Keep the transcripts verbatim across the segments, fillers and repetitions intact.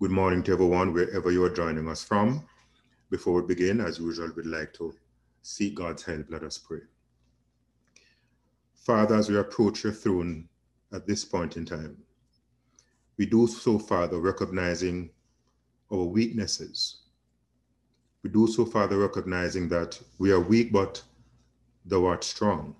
Good morning to everyone, wherever you are joining us from. Before we begin, as usual, we'd like to seek God's help. Let us pray. Father, as we approach your throne at this point in time, we do so, Father, recognizing our weaknesses. We do so, Father, recognizing that we are weak, but thou art strong.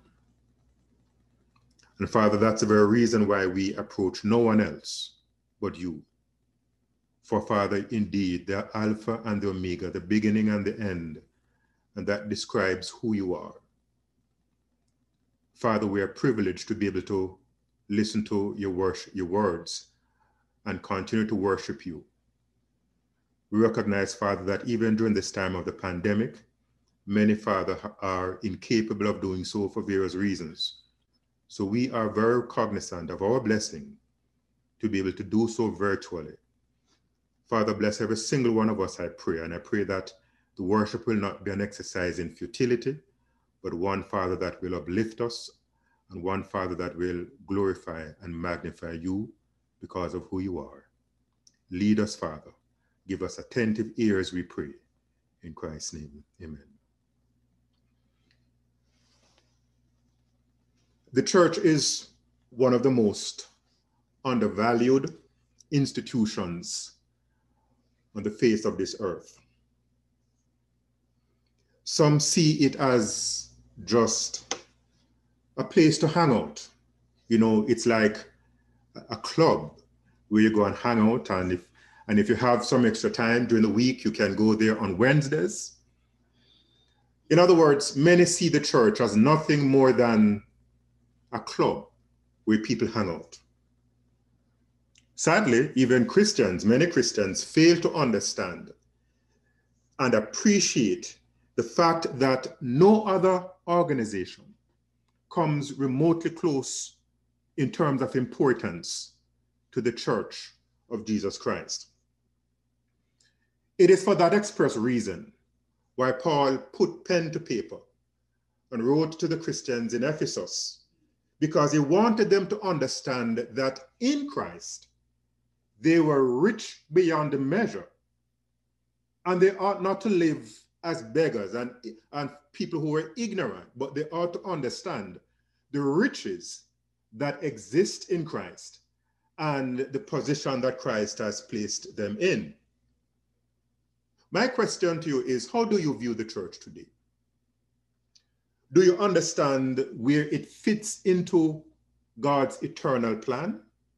And Father, that's the very reason why we approach no one else but you. For Father, indeed, the Alpha and the Omega, the beginning and the end, and that describes who you are. Father, we are privileged to be able to listen to your worship, your words, and continue to worship you. We recognize, Father, that even during this time of the pandemic, many, Father, are incapable of doing so for various reasons. So we are very cognizant of our blessing to be able to do so virtually. Father, bless every single one of us, I pray, and I pray that the worship will not be an exercise in futility, but one, Father, that will uplift us, and one, Father, that will glorify and magnify you because of who you are. Lead us, Father. Give us attentive ears, we pray. In Christ's name, amen. The church is one of the most undervalued institutions on the face of this earth. Some see it as just a place to hang out. You know, it's like a club where you go and hang out, and if and if you have some extra time during the week, you can go there on Wednesdays. In other words, many see the church as nothing more than a club where people hang out. Sadly, even Christians, many Christians fail to understand and appreciate the fact that no other organization comes remotely close in terms of importance to the Church of Jesus Christ. It is for that express reason why Paul put pen to paper and wrote to the Christians in Ephesus, because he wanted them to understand that in Christ, they were rich beyond measure, and they ought not to live as beggars and, and people who were ignorant, but they ought to understand the riches that exist in Christ and the position that Christ has placed them in. My question to you is, how do you view the church today? Do you understand where it fits into God's eternal plan?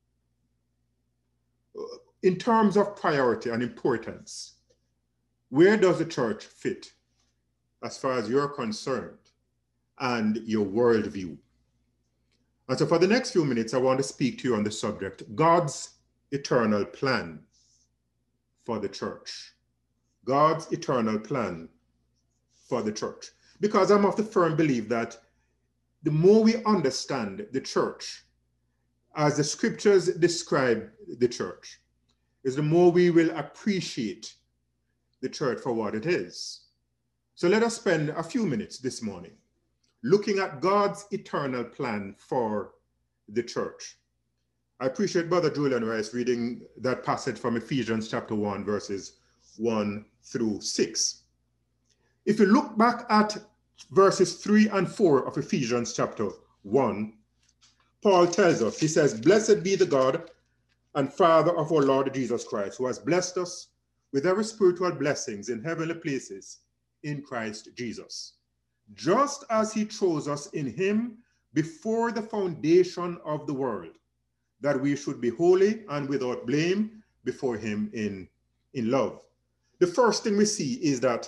In terms of priority and importance, where does the church fit as far as you're concerned and your worldview? And so for the next few minutes, I want to speak to you on the subject, God's eternal plan for the church. God's eternal plan for the church. Because I'm of the firm belief that the more we understand the church, as the scriptures describe the church, is the more we will appreciate the church for what it is. So let us spend a few minutes this morning looking at God's eternal plan for the church. I appreciate Brother Julian Rice reading that passage from Ephesians chapter one, verses one through six. If you look back at verses three and four of Ephesians chapter one, Paul tells us, he says, "Blessed be the God and Father of our Lord Jesus Christ, who has blessed us with every spiritual blessings in heavenly places in Christ Jesus, just as he chose us in him before the foundation of the world, that we should be holy and without blame before him in, in love." The first thing we see is that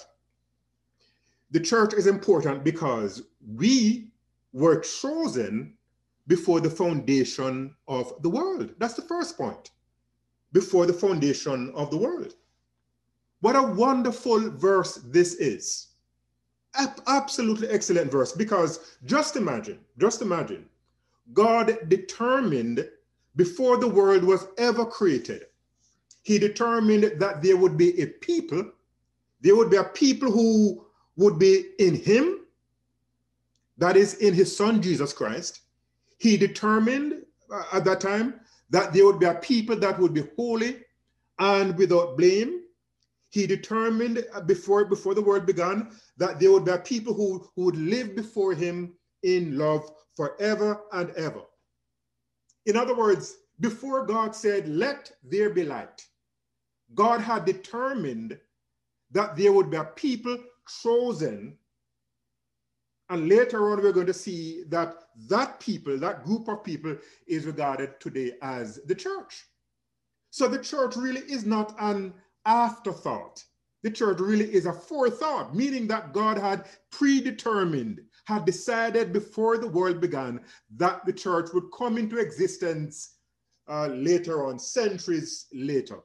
the church is important because we were chosen before the foundation of the world. That's the first point. Before the foundation of the world. What a wonderful verse this is. A- absolutely excellent verse, because just imagine, just imagine, God determined before the world was ever created, he determined that there would be a people, there would be a people who would be in him, that is in his son, Jesus Christ. He determined uh, at that time that there would be a people that would be holy and without blame. He determined before, before the world began that there would be people who, who would live before him in love forever and ever. In other words, before God said, let there be light, God had determined that there would be a people chosen. And later on, we're going to see that that people, that group of people is regarded today as the church. So the church really is not an afterthought. The church really is a forethought, meaning that God had predetermined, had decided before the world began that the church would come into existence uh, later on, centuries later.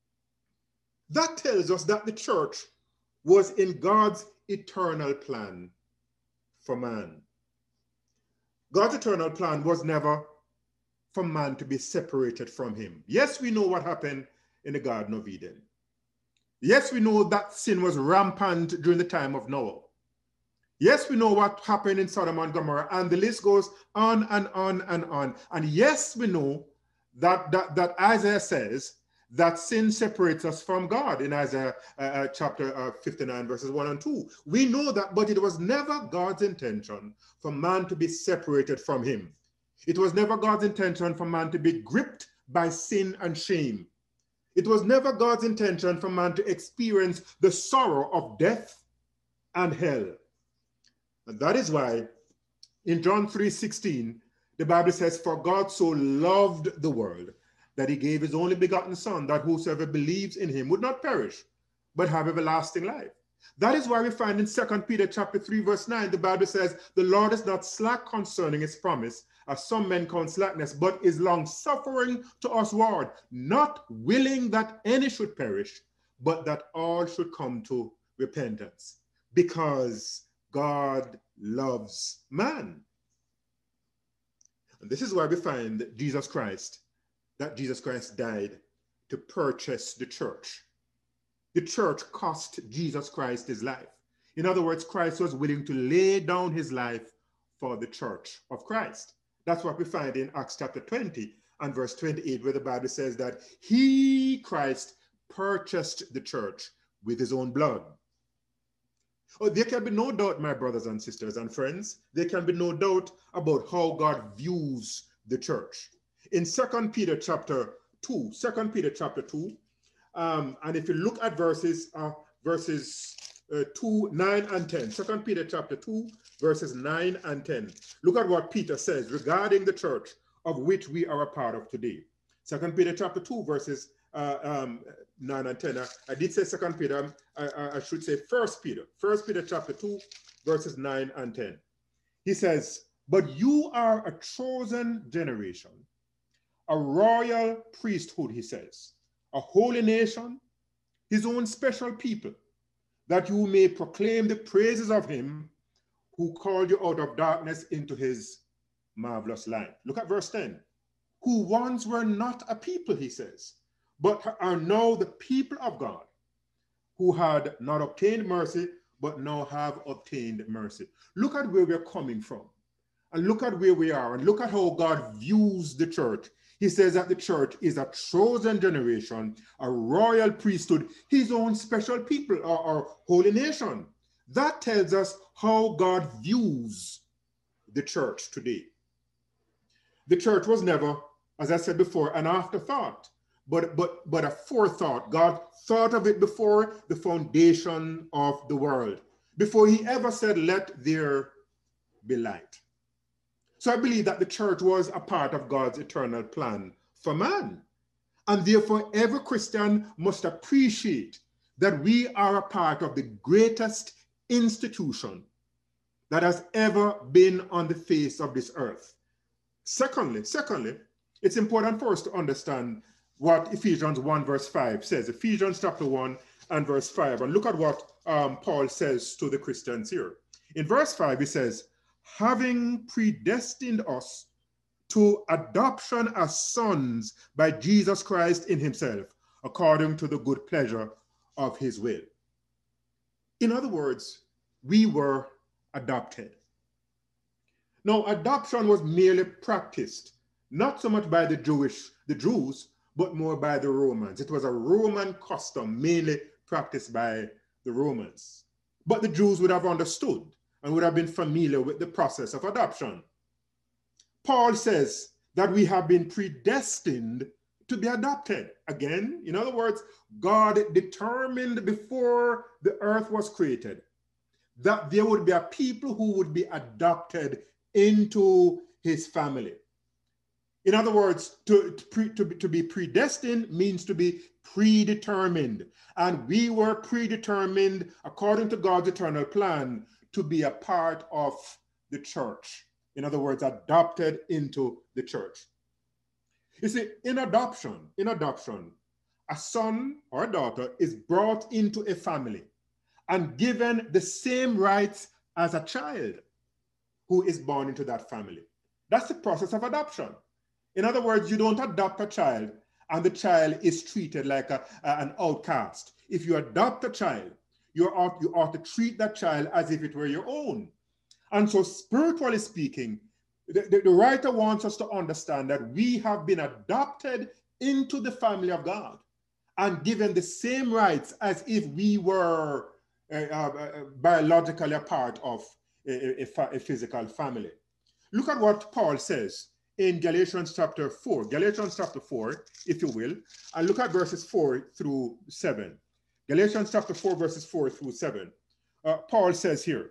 That tells us that the church was in God's eternal plan for man. God's eternal plan was never for man to be separated from him. Yes, we know what happened in the Garden of Eden. Yes, we know that sin was rampant during the time of Noah. Yes, we know what happened in Sodom and Gomorrah, and the list goes on and on and on. And yes, we know that, that, that Isaiah says that sin separates us from God in Isaiah uh, chapter uh, fifty-nine, verses one and two. We know that, but it was never God's intention for man to be separated from him. It was never God's intention for man to be gripped by sin and shame. It was never God's intention for man to experience the sorrow of death and hell. And that is why in John three sixteen, the Bible says, for God so loved the world that he gave his only begotten Son, that whosoever believes in him would not perish, but have everlasting life. That is why we find in Second Peter chapter three, verse nine, the Bible says, the Lord is not slack concerning his promise, as some men count slackness, but is long-suffering to usward, not willing that any should perish, but that all should come to repentance, because God loves man. And this is why we find that Jesus Christ, that Jesus Christ died to purchase the church. The church cost Jesus Christ his life. In other words, Christ was willing to lay down his life for the church of Christ. That's what we find in Acts chapter twenty and verse twenty-eight, where the Bible says that he, Christ, purchased the church with his own blood. Oh, there can be no doubt, my brothers and sisters and friends, there can be no doubt about how God views the church. In Second Peter chapter two, Second Peter chapter two, um, and if you look at verses, uh, verses uh, two, nine, and ten, Second Peter chapter two, verses nine and ten, look at what Peter says regarding the church of which we are a part of today. Second Peter chapter two, verses uh, um, nine and ten. I, I did say Second Peter, I, I, I should say First Peter. First Peter chapter two, verses nine and ten. He says, but you are a chosen generation, a royal priesthood, he says, a holy nation, his own special people, that you may proclaim the praises of him who called you out of darkness into his marvelous light. Look at verse ten. Who once were not a people, he says, but are now the people of God, who had not obtained mercy, but now have obtained mercy. Look at where we're coming from, and look at where we are, and look at how God views the church. He says that the church is a chosen generation, a royal priesthood, his own special people, or, or holy nation. That tells us how God views the church today. The church was never, as I said before, an afterthought, but, but, but a forethought. God thought of it before the foundation of the world, before he ever said, let there be light. So I believe that the church was a part of God's eternal plan for man. And therefore, every Christian must appreciate that we are a part of the greatest institution that has ever been on the face of this earth. Secondly, secondly, it's important for us to understand what Ephesians one verse five says. Ephesians chapter one and verse five. And look at what um, Paul says to the Christians here. In verse five, he says, having predestined us to adoption as sons by Jesus Christ in himself, according to the good pleasure of his will. In other words, we were adopted. Now, adoption was merely practiced, not so much by the Jewish, the Jews, but more by the Romans. It was a Roman custom, mainly practiced by the Romans. But the Jews would have understood and would have been familiar with the process of adoption. Paul says that we have been predestined to be adopted. Again, in other words, God determined before the earth was created that there would be a people who would be adopted into his family. In other words, to, to, to, be, to be predestined means to be predetermined. And we were predetermined, according to God's eternal plan, to be a part of the church. In other words, adopted into the church. You see, in adoption, in adoption, a son or a daughter is brought into a family and given the same rights as a child who is born into that family. That's the process of adoption. In other words, you don't adopt a child and the child is treated like a, an outcast. If you adopt a child, you ought, you ought to treat that child as if it were your own. And so, spiritually speaking, the, the, the writer wants us to understand that we have been adopted into the family of God and given the same rights as if we were uh, uh, biologically a part of a, a, a physical family. Look at what Paul says in Galatians chapter four, Galatians chapter four, if you will, and look at verses four through seven. Galatians chapter four, verses four through seven. Uh, Paul says here,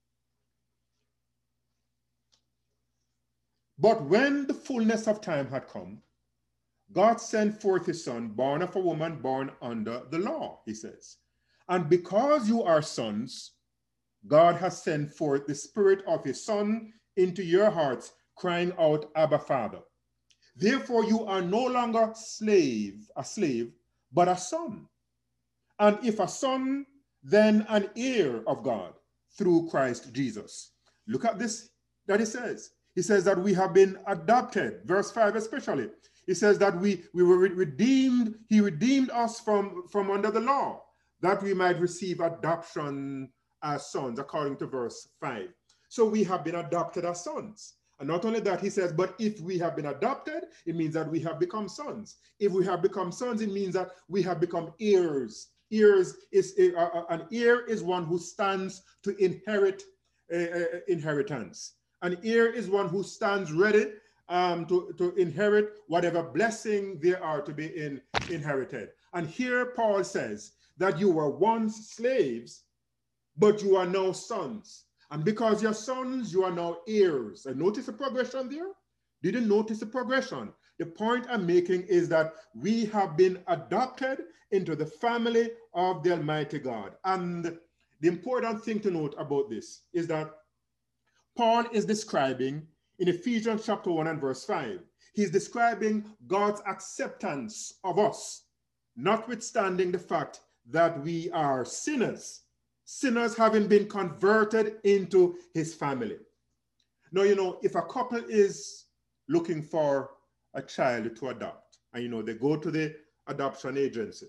"But when the fullness of time had come, God sent forth his son, born of a woman, born under the law," he says. "And because you are sons, God has sent forth the spirit of his son into your hearts, crying out, Abba, Father. Therefore you are no longer slave, a slave, but a son. And if a son, then an heir of God through Christ Jesus." Look at this that he says. He says that we have been adopted, verse five especially. He says that we, we were redeemed, he redeemed us from, from under the law, that we might receive adoption as sons, according to verse five. So we have been adopted as sons. And not only that, he says, but if we have been adopted, it means that we have become sons. If we have become sons, it means that we have become heirs. Heirs is uh, an heir is one who stands to inherit uh, inheritance. An heir is one who stands ready um, to, to inherit whatever blessing there are to be in, inherited. And here Paul says that you were once slaves, but you are now sons. And because you're sons, you are now heirs. And notice the progression there? Didn't notice the progression. The point I'm making is that we have been adopted into the family of the Almighty God. And the important thing to note about this is that Paul is describing in Ephesians chapter one and verse five, he's describing God's acceptance of us, notwithstanding the fact that we are sinners. Sinners having been converted into his family. Now, you know, if a couple is looking for a child to adopt, and, you know, they go to the adoption agency,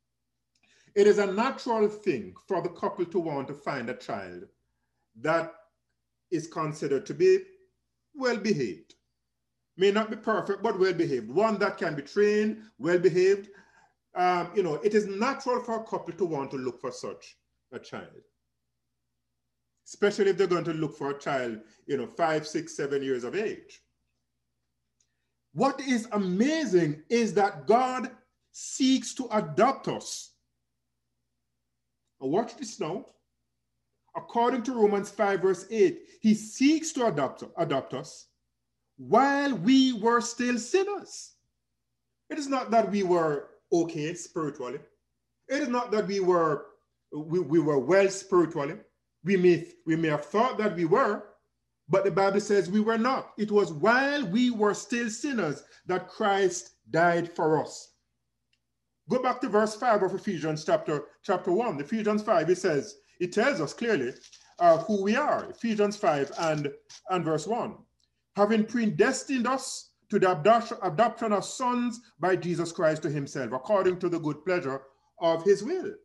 it is a natural thing for the couple to want to find a child that is considered to be well-behaved. May not be perfect, but well-behaved. One that can be trained, well-behaved. Um, you know, it is natural for a couple to want to look for such a child, especially if they're going to look for a child, you know, five, six, seven years of age. What is amazing is that God seeks to adopt us. Now watch this now. According to Romans five, verse eight, he seeks to adopt, adopt us while we were still sinners. It is not that we were okay spiritually. It is not that we were We, we were well spiritually. We may, we may have thought that we were, but the Bible says we were not. It was while we were still sinners that Christ died for us. Go back to verse five of Ephesians chapter, chapter one. Ephesians five, it says, it tells us clearly uh, who we are. Ephesians five and, and verse one. Having predestined us to the adoption, adoption of sons by Jesus Christ to himself, according to the good pleasure of his will.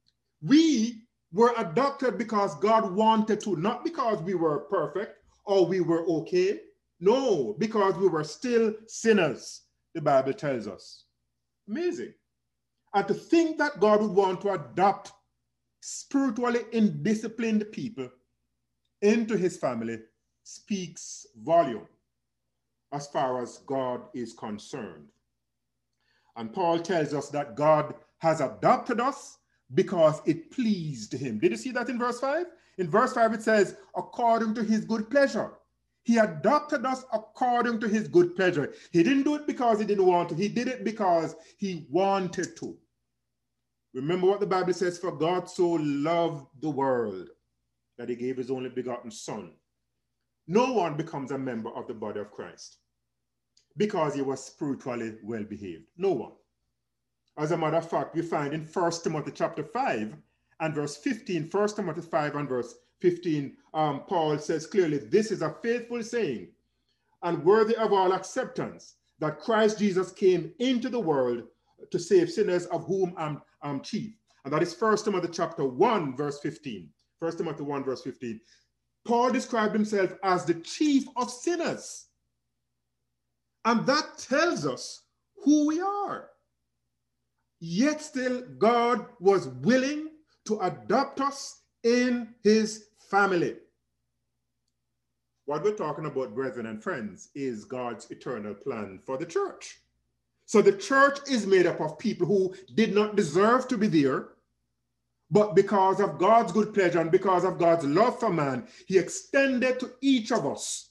We were adopted because God wanted to, not because we were perfect or we were okay. No, because we were still sinners, the Bible tells us. Amazing. And to think that God would want to adopt spiritually indisciplined people into his family speaks volume as far as God is concerned. And Paul tells us that God has adopted us because it pleased him. Did you see that in verse five? In verse five, it says, according to his good pleasure. He adopted us according to his good pleasure. He didn't do it because he didn't want to. He did it because he wanted to. Remember what the Bible says, for God so loved the world that he gave his only begotten son. No one becomes a member of the body of Christ because he was spiritually well behaved. No one. As a matter of fact, we find in First Timothy chapter five and verse fifteen, First Timothy five and verse fifteen, um, Paul says clearly, this is a faithful saying and worthy of all acceptance, that Christ Jesus came into the world to save sinners, of whom I'm, I'm chief. And that is First Timothy chapter one, verse fifteen. First Timothy one, verse fifteen. Paul described himself as the chief of sinners. And that tells us who we are. Yet still, God was willing to adopt us in his family. What we're talking about, brethren and friends, is God's eternal plan for the church. So the church is made up of people who did not deserve to be there, but because of God's good pleasure and because of God's love for man, he extended to each of us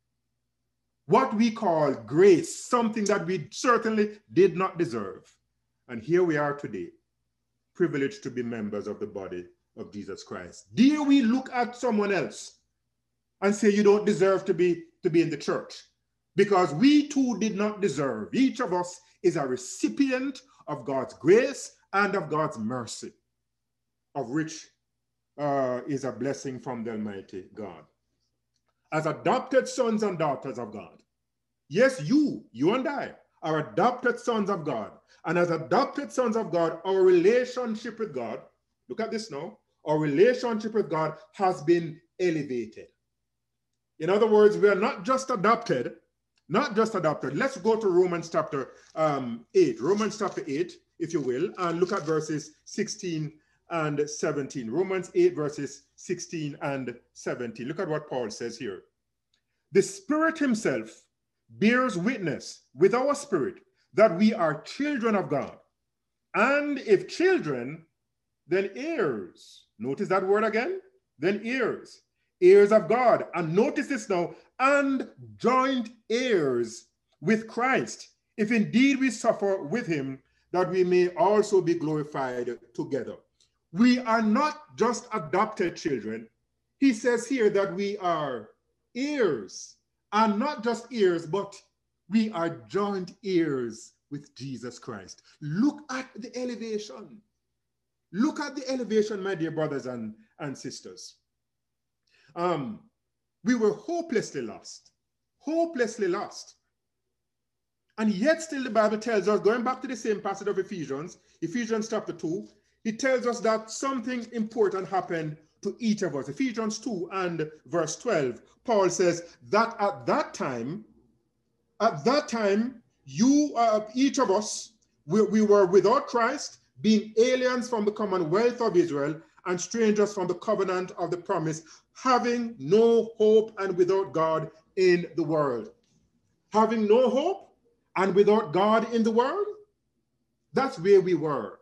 what we call grace, something that we certainly did not deserve. And here we are today, privileged to be members of the body of Jesus Christ. Dare we look at someone else and say you don't deserve to be, to be in the church? Because we too did not deserve. Each of us is a recipient of God's grace and of God's mercy, of which uh, is a blessing from the Almighty God. As adopted sons and daughters of God, yes, you, you and I, are adopted sons of God. And as adopted sons of God, our relationship with God, look at this now, our relationship with God has been elevated. In other words, we are not just adopted, not just adopted. Let's go to Romans chapter um, eight, Romans chapter eight, if you will, and look at verses sixteen and seventeen. Romans eight, verses sixteen and seventeen. Look at what Paul says here. The Spirit himself bears witness with our spirit that we are children of God. And if children, then heirs. Notice that word again? Then heirs. Heirs of God. And notice this now, and joint heirs with Christ, if indeed we suffer with him, that we may also be glorified together. We are not just adopted children. He says here that we are heirs, and not just heirs, but we are joint heirs with Jesus Christ. Look at the elevation. Look at the elevation, my dear brothers and, and sisters. Um, we were hopelessly lost, hopelessly lost. And yet still the Bible tells us, going back to the same passage of Ephesians, Ephesians chapter two, it tells us that something important happened to each of us. Ephesians two and verse twelve, Paul says that at that time, at that time, you, uh, each of us, we, we were without Christ, being aliens from the commonwealth of Israel and strangers from the covenant of the promise, having no hope and without God in the world. Having no hope and without God in the world, that's where we were.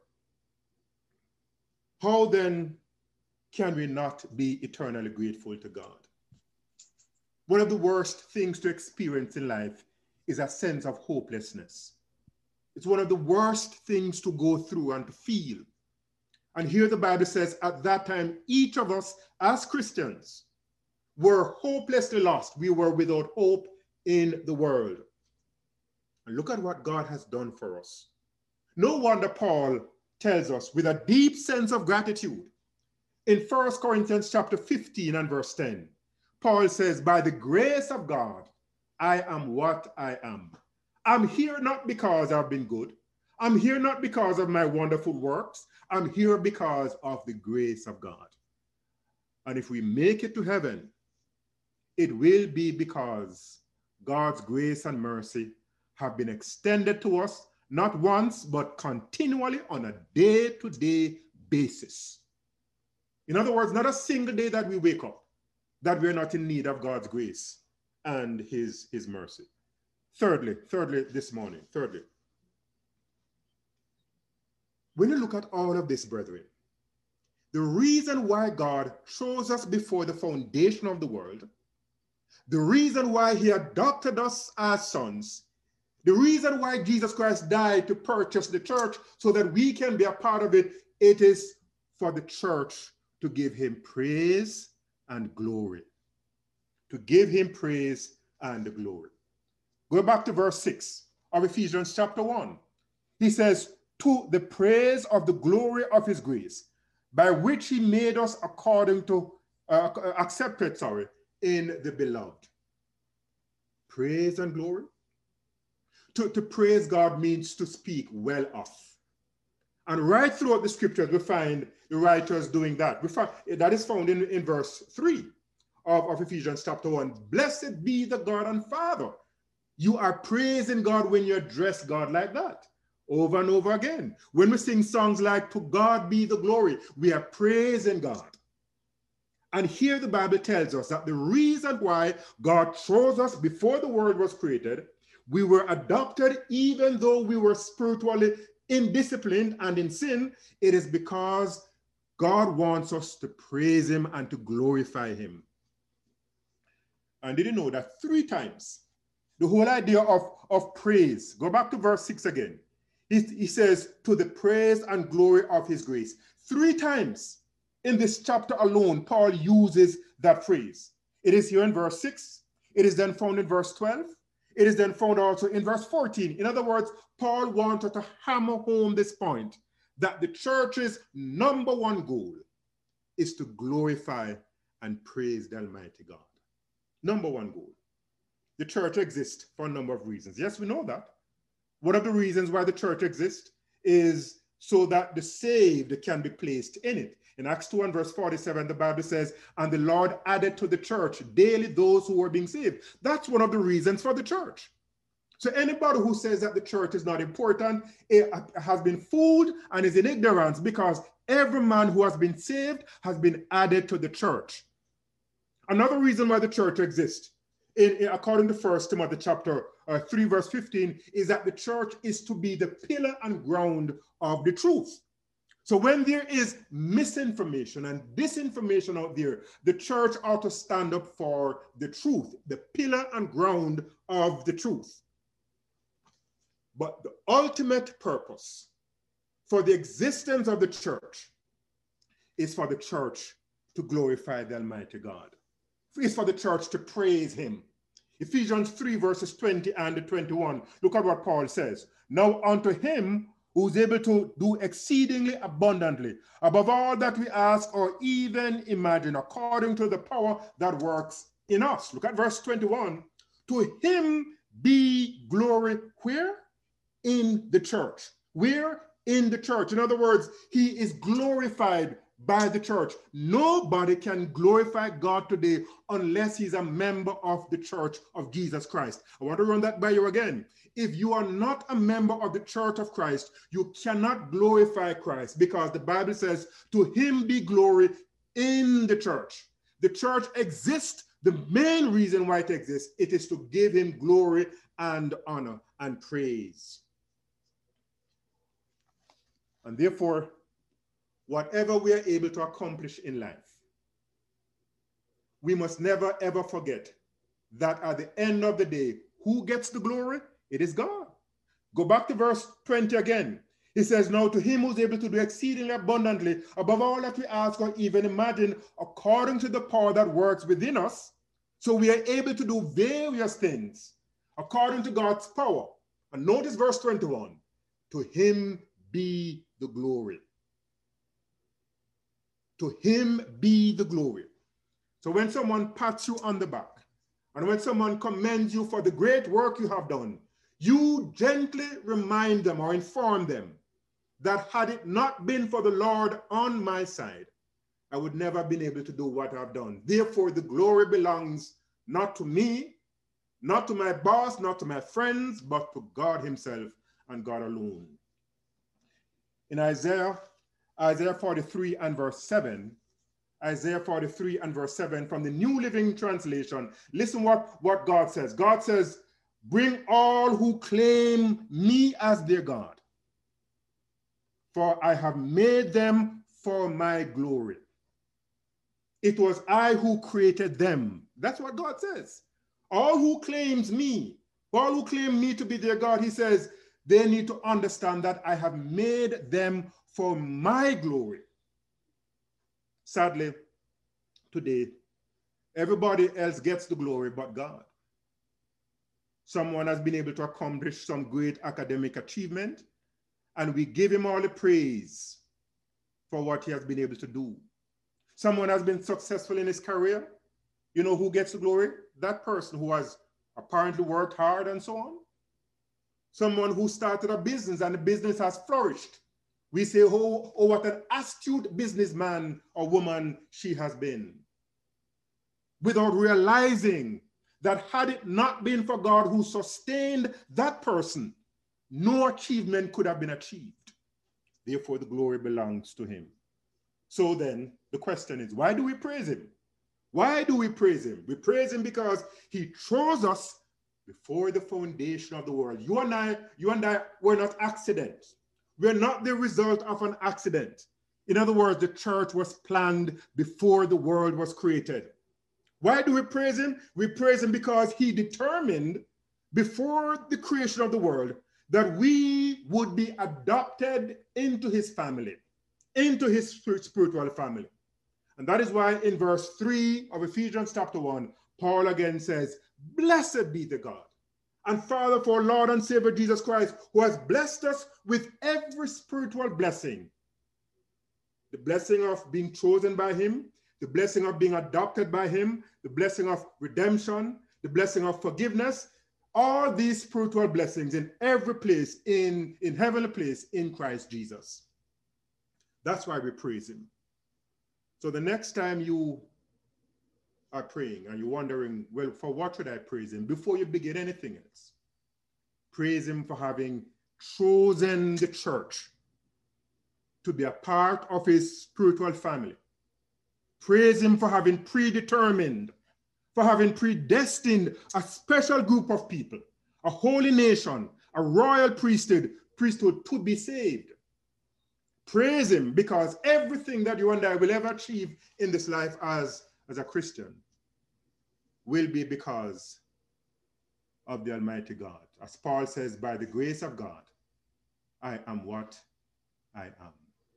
How then can we not be eternally grateful to God? One of the worst things to experience in life is a sense of hopelessness. It's one of the worst things to go through and to feel. And here the Bible says, at that time, each of us as Christians were hopelessly lost. We were without hope in the world. And look at what God has done for us. No wonder Paul tells us with a deep sense of gratitude in First Corinthians chapter fifteen and verse ten, Paul says, by the grace of God, I am what I am. I'm here not because I've been good. I'm here not because of my wonderful works. I'm here because of the grace of God. And if we make it to heaven, it will be because God's grace and mercy have been extended to us not once, but continually on a day-to-day basis. In other words, not a single day that we wake up that we're not in need of God's grace and his, his mercy. Thirdly, thirdly, this morning, thirdly, when you look at all of this, brethren, the reason why God chose us before the foundation of the world, the reason why he adopted us as sons, the reason why Jesus Christ died to purchase the church so that we can be a part of it, it is for the church to give him praise and glory. To give him praise and glory. Go back to verse six of Ephesians chapter one. He says, to the praise of the glory of his grace, by which he made us according to, uh, accepted, sorry, in the beloved. Praise and glory. To, to praise God means to speak well of. And right throughout the scriptures, we find the writers doing that. We find, that is found in, in verse three of, of Ephesians chapter one. Blessed be the God and Father. You are praising God when you address God like that. Over and over again. When we sing songs like, to God be the glory, we are praising God. And here the Bible tells us that the reason why God chose us before the world was created, we were adopted even though we were spiritually indisciplined and in sin, it is because God wants us to praise him and to glorify him. And did you know that three times, the whole idea of, of praise, go back to verse six again. He, he says, to the praise and glory of his grace. Three times in this chapter alone, Paul uses that phrase. It is here in verse six. It is then found in verse twelve. It is then found also in verse fourteen. In other words, Paul wanted to hammer home this point that the church's number one goal is to glorify and praise the Almighty God. Number one goal. The church exists for a number of reasons. Yes, we know that. One of the reasons why the church exists is so that the saved can be placed in it. In Acts two and verse forty-seven, the Bible says, and the Lord added to the church daily those who were being saved. That's one of the reasons for the church. So anybody who says that the church is not important it has been fooled and is in ignorance, because every man who has been saved has been added to the church. Another reason why the church exists, in, in, according to First Timothy chapter uh, three, verse fifteen, is that the church is to be the pillar and ground of the truth. So when there is misinformation and disinformation out there, the church ought to stand up for the truth, the pillar and ground of the truth. But the ultimate purpose for the existence of the church is for the church to glorify the Almighty God. It's for the church to praise him. Ephesians three, verses twenty and twenty-one. Look at what Paul says. Now unto him who is able to do exceedingly abundantly, above all that we ask or even imagine, according to the power that works in us. Look at verse twenty-one. To him be glory where? In the church. Where? In the church. In other words, he is glorified by the church. Nobody can glorify God today unless he's a member of the church of Jesus Christ. I want to run that by you again. If you are not a member of the church of Christ, you cannot glorify Christ, because the Bible says, to him be glory in the church. The church exists. The main reason why it exists, it is to give him glory and honor and praise. And therefore, whatever we are able to accomplish in life, we must never ever forget that at the end of the day, who gets the glory? It is God. Go back to verse twenty again. He says, now to him who's able to do exceedingly abundantly, above all that we ask or even imagine, according to the power that works within us. So we are able to do various things according to God's power. And notice verse twenty-one. To him be the glory. To him be the glory. So when someone pats you on the back, and when someone commends you for the great work you have done, you gently remind them or inform them that had it not been for the Lord on my side, I would never have been able to do what I've done. Therefore, the glory belongs not to me, not to my boss, not to my friends, but to God himself. and God alone. In Isaiah, Isaiah forty-three and verse seven, Isaiah forty-three and verse seven from the New Living Translation, listen what, what God says. God says, bring all who claim me as their God, for I have made them for my glory. It was I who created them. That's what God says. All who claims me, all who claim me to be their God, he says, they need to understand that I have made them for my glory. Sadly, today, everybody else gets the glory but God. Someone has been able to accomplish some great academic achievement, and we give him all the praise for what he has been able to do. Someone has been successful in his career. You know who gets the glory? That person who has apparently worked hard and so on. Someone who started a business and the business has flourished. We say, oh, oh, what an astute businessman or woman she has been. Without realizing that had it not been for God who sustained that person, no achievement could have been achieved. Therefore, the glory belongs to him. So then, the question is, why do we praise him? Why do we praise him? We praise him because he chose us before the foundation of the world. You and I, you and I were not accidents. We're not the result of an accident. In other words, the church was planned before the world was created. Why do we praise him? We praise him because he determined before the creation of the world that we would be adopted into his family, into his spiritual family. And that is why in verse three of Ephesians chapter one, Paul again says, blessed be the God and Father for our Lord and Savior Jesus Christ, who has blessed us with every spiritual blessing. The blessing of being chosen by him, the blessing of being adopted by him, the blessing of redemption, the blessing of forgiveness, all these spiritual blessings in every place, in, in heavenly place in Christ Jesus. That's why we praise him. So the next time you are praying and you're wondering, well, for what should I praise him? Before you begin anything else, praise him for having chosen the church to be a part of his spiritual family. Praise him for having predetermined, for having predestined a special group of people, a holy nation, a royal priesthood, priesthood to be saved. Praise him because everything that you and I will ever achieve in this life as, as a Christian will be because of the Almighty God. As Paul says, by the grace of God, I am what I am.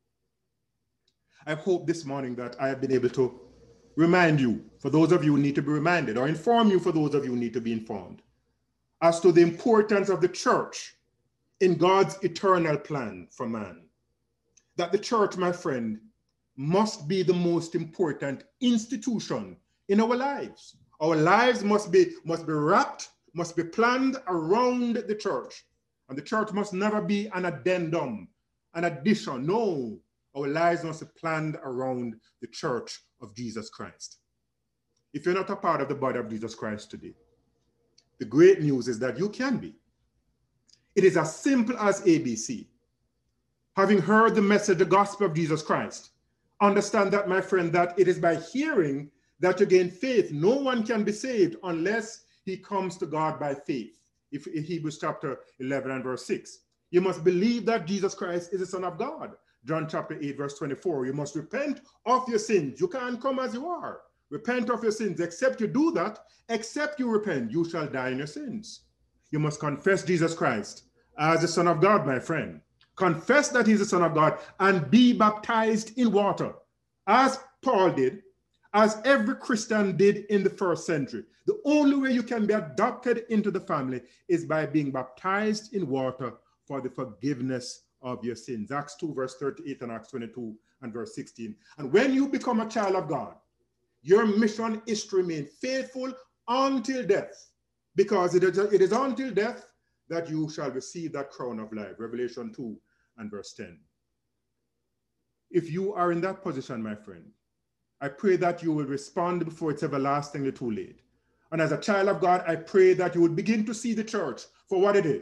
I hope this morning that I have been able to remind you, for those of you who need to be reminded, or inform you for those of you who need to be informed, as to the importance of the church in God's eternal plan for man. That the church, my friend, must be the most important institution in our lives. Our lives must be, must be wrapped, must be planned around the church. And the church must never be an addendum, an addition. No, our lives must be planned around the church of Jesus Christ. If you're not a part of the body of Jesus Christ today, the great news is that you can be. It is as simple as A B C. Having heard the message, the gospel of Jesus Christ, understand that, my friend, that it is by hearing that you gain faith. No one can be saved unless he comes to God by faith. If, if Hebrews chapter eleven and verse six. You must believe that Jesus Christ is the Son of God. John chapter eight, verse twenty-four. You must repent of your sins. You can't come as you are. Repent of your sins. Except you do that, except you repent, you shall die in your sins. You must confess Jesus Christ as the Son of God, my friend. Confess that he's the Son of God and be baptized in water, as Paul did, as every Christian did in the first century. The only way you can be adopted into the family is by being baptized in water for the forgiveness of your sins. Acts two, verse thirty-eight, and Acts twenty-two and verse sixteen. And when you become a child of God, your mission is to remain faithful until death, because it is, it is until death that you shall receive that crown of life. Revelation two and verse ten. If you are in that position, my friend, I pray that you will respond before it's everlastingly too late. And as a child of God, I pray that you will begin to see the church for what it is,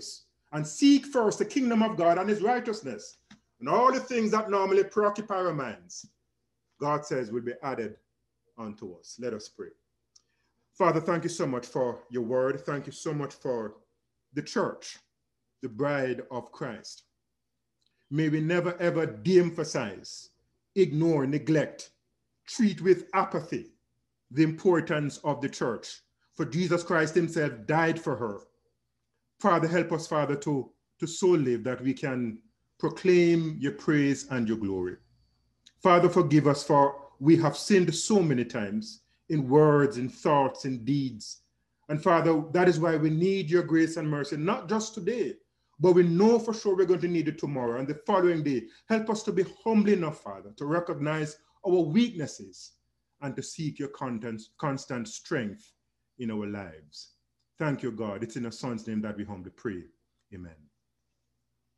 and seek first the kingdom of God and his righteousness, and all the things that normally preoccupy our minds, God says will be added unto us. Let us pray. Father, thank you so much for your word. Thank you so much for the church, the bride of Christ. May we never ever de-emphasize, ignore, neglect, treat with apathy the importance of the church. For Jesus Christ himself died for her. Father, help us, Father, to, to so live that we can proclaim your praise and your glory. Father, forgive us, for we have sinned so many times in words, in thoughts, in deeds. And Father, that is why we need your grace and mercy, not just today, but we know for sure we're going to need it tomorrow and the following day. Help us to be humble enough, Father, to recognize our weaknesses and to seek your constant, constant strength in our lives. Thank you, God. It's in your Son's name that we humbly pray. Amen.